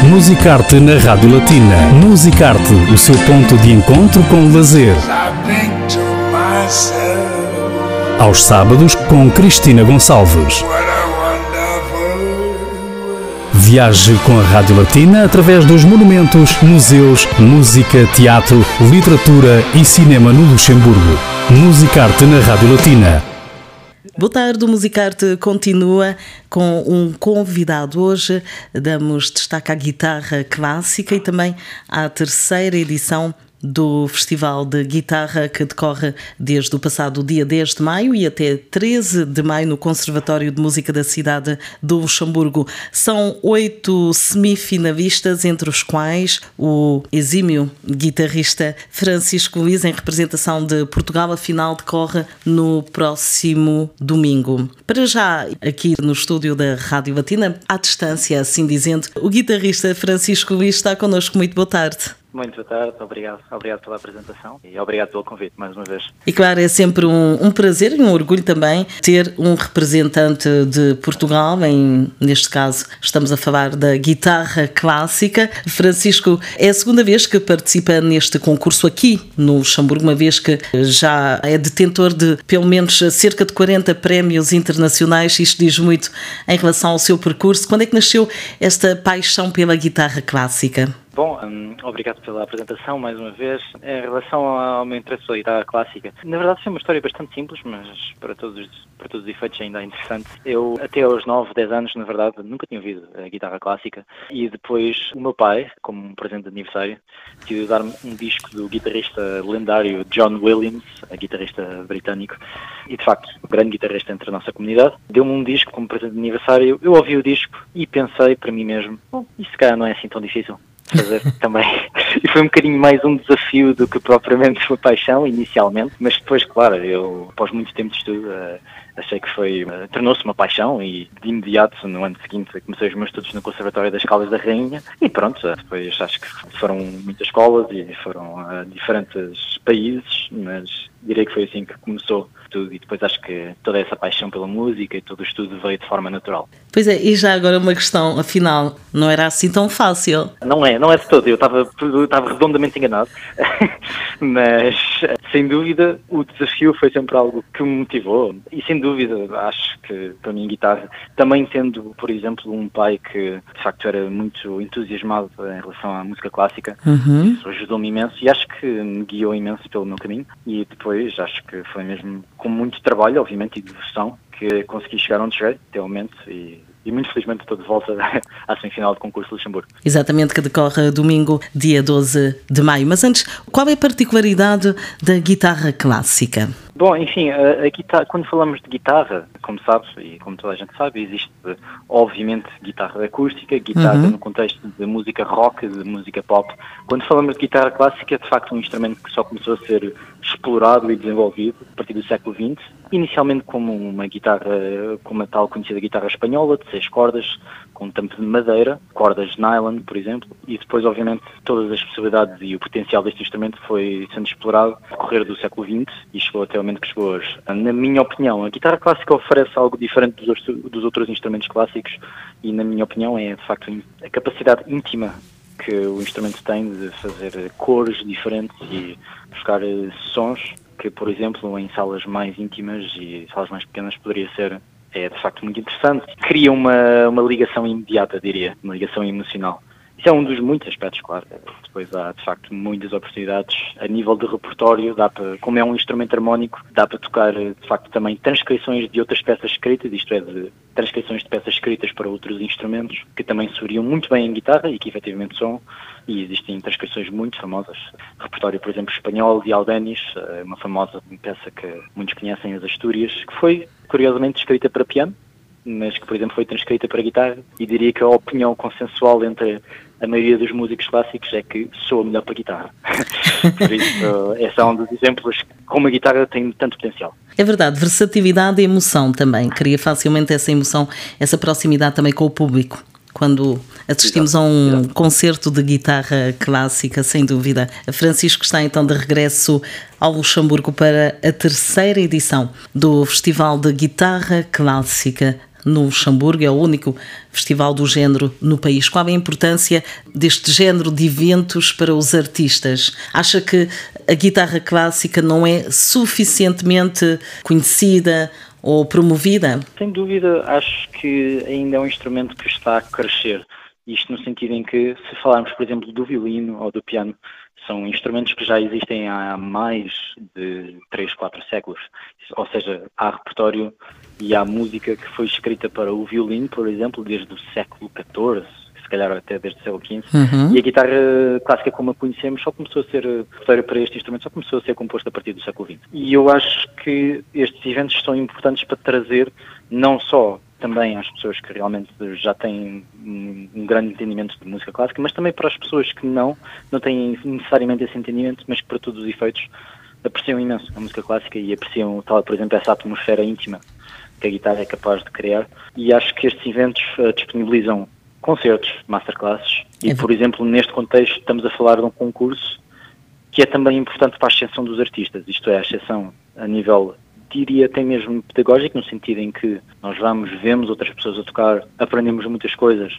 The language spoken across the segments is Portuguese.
Musicarte na Rádio Latina. Musicarte, o seu ponto de encontro com o lazer. Aos sábados com Cristina Gonçalves. Viaje com a Rádio Latina através dos monumentos, museus, música, teatro, literatura e cinema no Luxemburgo. Musicarte na Rádio Latina. Boa tarde, o Musicarte continua com um convidado. Hoje damos destaque à guitarra clássica e também à terceira edição do Festival de Guitarra, que decorre desde o passado dia 10 de maio e até 13 de maio no Conservatório de Música da cidade do Luxemburgo. São 8 semifinalistas, entre os quais o exímio guitarrista Francisco Luís, em representação de Portugal. A final decorre no próximo domingo. Para já, aqui no estúdio da Rádio Latina, à distância, assim dizendo, o guitarrista Francisco Luís está connosco. Muito boa tarde. Muito boa tarde, obrigado pela apresentação e obrigado pelo convite mais uma vez. E claro, é sempre um prazer e um orgulho também ter um representante de Portugal, neste caso estamos a falar da guitarra clássica. Francisco, é a segunda vez que participa neste concurso aqui no Luxemburgo, uma vez que já é detentor de pelo menos cerca de 40 prémios internacionais. Isto diz muito em relação ao seu percurso. Quando é que nasceu esta paixão pela guitarra clássica? Bom, obrigado pela apresentação mais uma vez. Em relação ao meu interesse pela guitarra clássica, na verdade foi uma história bastante simples, mas para todos os efeitos ainda é interessante. Eu, até aos 9, 10 anos, na verdade, nunca tinha ouvido a guitarra clássica e depois o meu pai, como um presente de aniversário, decidiu dar-me um disco do guitarrista lendário John Williams, a guitarrista britânico, e de facto, um grande guitarrista entre a nossa comunidade. Deu-me um disco como presente de aniversário, eu ouvi o disco e pensei para mim mesmo, isso se calhar não é assim tão difícil fazer também. E foi um bocadinho mais um desafio do que propriamente uma paixão inicialmente, mas depois, claro, eu após muito tempo de estudo achei que tornou-se uma paixão e de imediato no ano seguinte comecei os meus estudos no Conservatório das Caldas da Rainha e pronto, depois acho que foram muitas escolas e foram a diferentes países, mas direi que foi assim que começou tudo e depois acho que toda essa paixão pela música e todo o estudo veio de forma natural. Pois é, e já agora uma questão, afinal, não era assim tão fácil? Não é de todo, eu estava redondamente enganado, mas sem dúvida o desafio foi sempre algo que me motivou e sem dúvida acho que para mim guitarra, também tendo por exemplo um pai que de facto era muito entusiasmado em relação à música clássica, isso ajudou-me imenso e acho que me guiou imenso pelo meu caminho e depois acho que foi mesmo com muito trabalho, obviamente, e devoção que consegui chegar onde cheguei até o momento e muito felizmente estou de volta à semifinal do concurso de Luxemburgo. Exatamente, que decorre domingo, dia 12 de maio. Mas antes, qual é a particularidade da guitarra clássica? Bom, enfim, a guitarra, quando falamos de guitarra, como sabes, e como toda a gente sabe, existe obviamente guitarra acústica, guitarra no contexto de música rock, de música pop. Quando falamos de guitarra clássica, é de facto um instrumento que só começou a ser explorado e desenvolvido a partir do século XX, inicialmente como uma guitarra, como a tal conhecida guitarra espanhola, de 6 cordas, com tampo de madeira, cordas de nylon, por exemplo, e depois, obviamente, todas as possibilidades e o potencial deste instrumento foi sendo explorado ao decorrer do século XX e chegou até o momento que chegou hoje. Na minha opinião, a guitarra clássica oferece algo diferente dos outros instrumentos clássicos e, na minha opinião, é, de facto, a capacidade íntima que o instrumento tem de fazer cores diferentes e buscar sons que, por exemplo, em salas mais íntimas e salas mais pequenas poderia ser de facto muito interessante. Cria uma ligação imediata, diria, uma ligação emocional. Isso é um dos muitos aspectos, claro. Depois há, de facto, muitas oportunidades a nível de repertório. Como é um instrumento harmónico, dá para tocar, de facto, também transcrições de outras peças escritas, isto é, de transcrições de peças escritas para outros instrumentos, que também soariam muito bem em guitarra e que efetivamente são. E existem transcrições muito famosas. Repertório, por exemplo, espanhol de Albéniz, uma famosa peça que muitos conhecem, as Astúrias, que foi, curiosamente, escrita para piano, mas que, por exemplo, foi transcrita para guitarra, e diria que a opinião consensual entre a maioria dos músicos clássicos é que soa melhor para guitarra. Por isso, esse é um dos exemplos como a guitarra tem tanto potencial. É verdade, versatilidade e emoção também. Cria facilmente essa emoção, essa proximidade também com o público. Quando assistimos a um concerto de guitarra clássica, sem dúvida. Francisco está então de regresso ao Luxemburgo para a terceira edição do Festival de Guitarra Clássica no Luxemburgo, é o único festival do género no país. Qual é a importância deste género de eventos para os artistas? Acha que a guitarra clássica não é suficientemente conhecida ou promovida? Sem dúvida, acho que ainda é um instrumento que está a crescer. Isto no sentido em que, se falarmos, por exemplo, do violino ou do piano, são instrumentos que já existem há mais de 3, 4 séculos. Ou seja, há repertório e há música que foi escrita para o violino, por exemplo, desde o século XIV, se calhar até desde o século XV. E a guitarra clássica, como a conhecemos, só começou a ser, repertório para este instrumento, só começou a ser composto a partir do século XX. E eu acho que estes eventos são importantes para trazer não só também às pessoas que realmente já têm um grande entendimento de música clássica, mas também para as pessoas que não têm necessariamente esse entendimento, mas que para todos os efeitos apreciam imenso a música clássica e apreciam, tal, por exemplo, essa atmosfera íntima que a guitarra é capaz de criar. E acho que estes eventos disponibilizam concertos, masterclasses, e, por exemplo, neste contexto estamos a falar de um concurso que é também importante para a ascensão dos artistas, isto é, a ascensão a nível, diria até mesmo pedagógico, no sentido em que nós vemos outras pessoas a tocar, aprendemos muitas coisas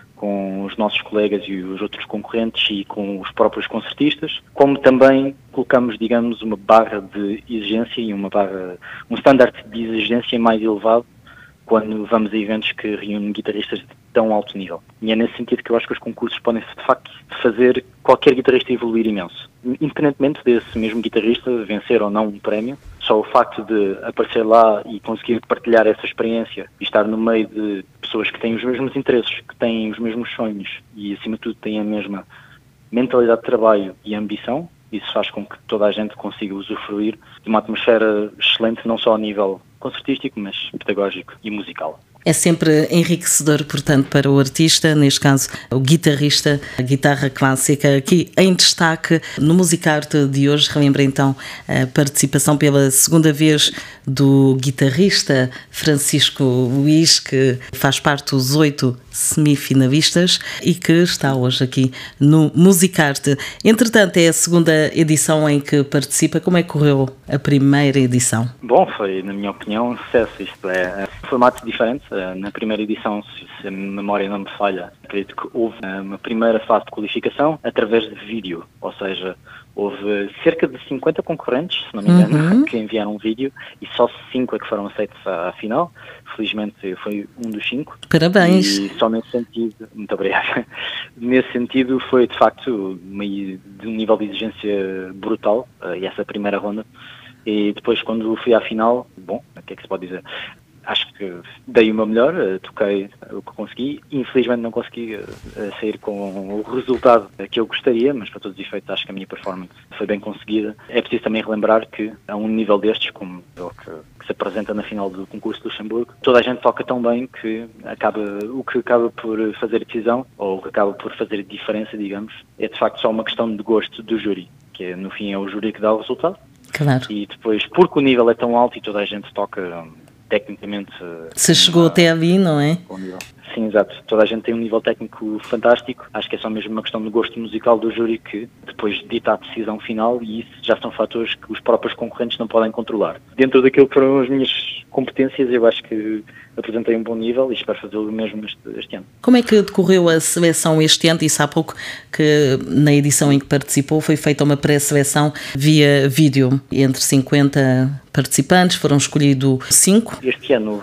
com os nossos colegas e os outros concorrentes e com os próprios concertistas, como também colocamos, digamos, uma barra de exigência e um standard de exigência mais elevado quando vamos a eventos que reúnem guitarristas de tão alto nível. E é nesse sentido que eu acho que os concursos podem, de facto, fazer qualquer guitarrista evoluir imenso. Independentemente desse mesmo guitarrista vencer ou não um prémio, só o facto de aparecer lá e conseguir partilhar essa experiência e estar no meio de pessoas que têm os mesmos interesses, que têm os mesmos sonhos e, acima de tudo, têm a mesma mentalidade de trabalho e ambição, isso faz com que toda a gente consiga usufruir de uma atmosfera excelente, não só a nível concertístico, mas pedagógico e musical. É sempre enriquecedor, portanto, para o artista, neste caso o guitarrista, a guitarra clássica, aqui em destaque no Musicarte de hoje. Relembra então a participação pela segunda vez do guitarrista Francisco Luís, que faz parte dos 8 semifinalistas e que está hoje aqui no Musicarte. Entretanto, é a segunda edição em que participa. Como é que correu a primeira edição? Bom, foi, na minha opinião, um sucesso. Isto é, um formato diferente. Na primeira edição, se a memória não me falha, acredito que houve uma primeira fase de qualificação através de vídeo, ou seja, houve cerca de 50 concorrentes, se não me engano, que enviaram um vídeo e só 5 é que foram aceitos à final. Felizmente eu fui um dos 5. Parabéns! E só nesse sentido, muito obrigado, nesse sentido foi de facto de um nível de exigência brutal, e essa primeira ronda. E depois quando fui à final, bom, o que é que se pode dizer? Acho que dei o meu melhor, toquei o que consegui. Infelizmente não consegui sair com o resultado que eu gostaria, mas para todos os efeitos acho que a minha performance foi bem conseguida. É preciso também relembrar que a um nível destes, como o que se apresenta na final do concurso de Luxemburgo, toda a gente toca tão bem que o que acaba por fazer decisão, ou o que acaba por fazer diferença, digamos, é de facto só uma questão de gosto do júri, que no fim é o júri que dá o resultado. Claro. E depois, porque o nível é tão alto e toda a gente toca tecnicamente... Se chegou até ali, não é? Sim, exato. Toda a gente tem um nível técnico fantástico. Acho que é só mesmo uma questão de gosto musical do júri que depois dita a decisão final, e isso já são fatores que os próprios concorrentes não podem controlar. Dentro daquilo que foram as minhas competências, eu acho que apresentei um bom nível e espero fazê-lo mesmo este ano. Como é que decorreu a seleção este ano? Disse há pouco que na edição em que participou foi feita uma pré-seleção via vídeo. Entre 50 participantes foram escolhidos 5. Este ano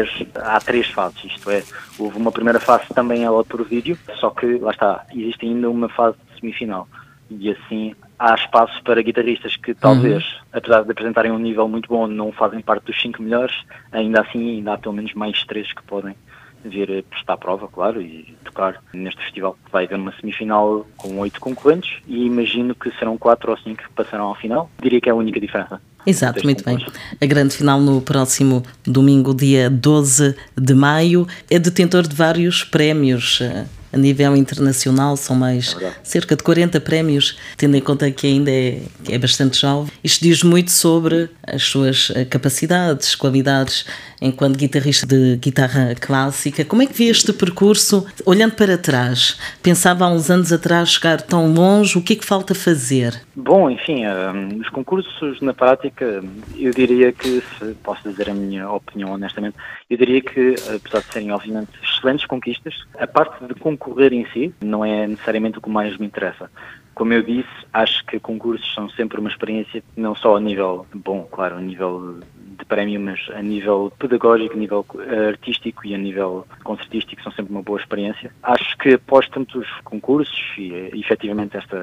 há 3 fases, isto é, houve uma primeira fase também ela por vídeo, só que, lá está, existe ainda uma fase de semifinal. E assim há espaço para guitarristas que talvez, apesar de apresentarem um nível muito bom, não fazem parte dos 5 melhores, ainda assim ainda há pelo menos mais 3 que podem vir a prestar prova, claro, e tocar neste festival. Vai haver uma semifinal com 8 concorrentes e imagino que serão 4 ou 5 que passarão ao final. Diria que é a única diferença. Exato, muito bem. A grande final no próximo domingo, dia 12 de maio, é detentor de vários prémios a nível internacional, são mais cerca de 40 prémios, tendo em conta que ainda é bastante jovem. Isto diz muito sobre as suas capacidades, qualidades enquanto guitarrista de guitarra clássica. Como é que vê este percurso, olhando para trás? Pensava há uns anos atrás chegar tão longe, o que é que falta fazer? Bom, enfim, os concursos na prática, eu diria que, se posso dizer a minha opinião honestamente, eu diria que, apesar de serem obviamente excelentes conquistas, a parte de concorrer em si não é necessariamente o que mais me interessa. Como eu disse, acho que concursos são sempre uma experiência, não só a nível, bom, claro, a nível de prémio, mas a nível pedagógico, a nível artístico e a nível concertístico são sempre uma boa experiência. Acho que após tantos concursos e efetivamente esta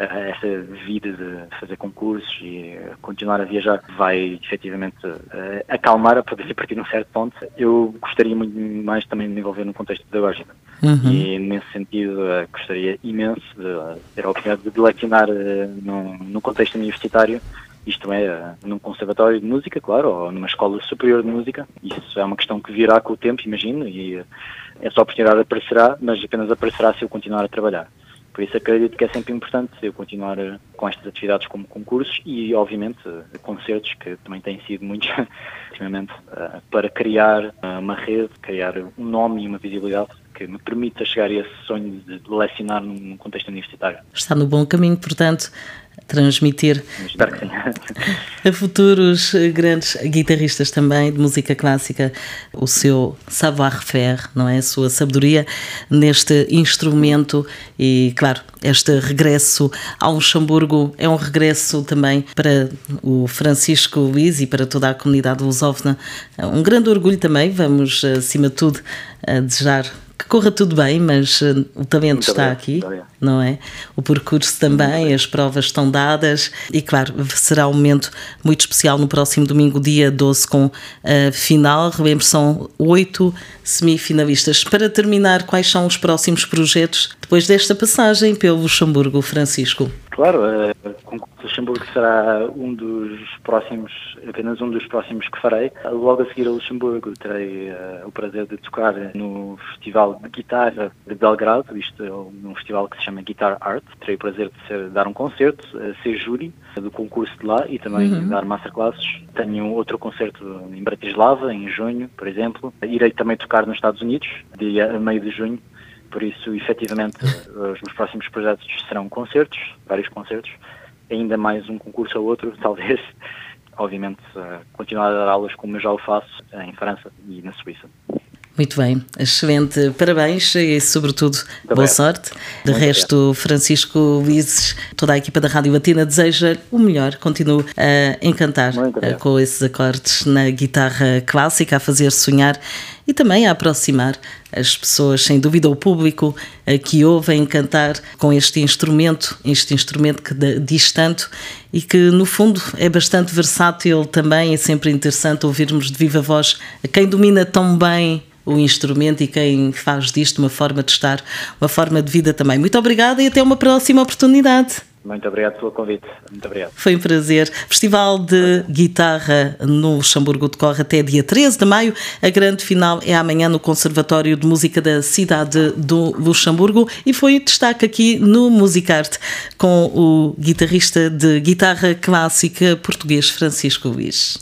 vida de fazer concursos e continuar a viajar vai efetivamente acalmar a partir de um certo ponto. Eu gostaria muito mais também de me envolver num contexto pedagógico. E nesse sentido gostaria imenso de ter a oportunidade de lecionar num contexto universitário, isto é, num conservatório de música, claro, ou numa escola superior de música. Isso é uma questão que virá com o tempo, imagino, e essa oportunidade aparecerá, mas apenas aparecerá se eu continuar a trabalhar. Por isso acredito que é sempre importante eu continuar com estas atividades como concursos e, obviamente, concertos, que também têm sido muitos ultimamente, para criar uma rede, criar um nome e uma visibilidade que me permita chegar a esse sonho de lecionar num contexto universitário. Está no bom caminho, portanto, transmitir Espero que sim. a futuros grandes guitarristas também de música clássica o seu savoir-faire, não é? A sua sabedoria neste instrumento e, claro, este regresso ao Luxemburgo é um regresso também para o Francisco Luís e para toda a comunidade lusófona. Um grande orgulho também, vamos, acima de tudo, desejar que corra tudo bem, mas o talento está aqui, não é? O percurso também, as provas estão dadas e, claro, será um momento muito especial no próximo domingo, dia 12, com a final. Relembro, são 8 semifinalistas. Para terminar, quais são os próximos projetos depois desta passagem pelo Luxemburgo, Francisco? Claro, o concurso de Luxemburgo será apenas um dos próximos que farei. Logo a seguir a Luxemburgo terei o prazer de tocar no Festival de Guitarra de Belgrado, isto é um festival que se chama Guitar Art. Terei o prazer de dar um concerto, ser júri do concurso de lá e também dar masterclasses. Tenho outro concerto em Bratislava, em junho, por exemplo. Irei também tocar nos Estados Unidos, a meio de junho. Por isso, efetivamente, os meus próximos projetos serão concertos, vários concertos, ainda mais um concurso ou outro, talvez. Obviamente, continuar a dar aulas como eu já o faço em França e na Suíça. Muito bem, excelente, parabéns e, sobretudo, boa sorte. De resto, Francisco Luís, toda a equipa da Rádio Latina deseja o melhor, continue a encantar com esses acordes na guitarra clássica, a fazer sonhar e também a aproximar as pessoas, sem dúvida o público que ouvem cantar com este instrumento que diz tanto e que no fundo é bastante versátil também. É sempre interessante ouvirmos de viva voz quem domina tão bem o instrumento e quem faz disto uma forma de estar, uma forma de vida também. Muito obrigada e até uma próxima oportunidade. Muito obrigado pelo convite. Muito obrigado. Foi um prazer. Festival de Guitarra no Luxemburgo decorre até dia 13 de maio. A grande final é amanhã no Conservatório de Música da cidade do Luxemburgo e foi destaque aqui no Musicarte com o guitarrista de guitarra clássica português Francisco Luís.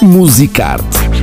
Musicarte.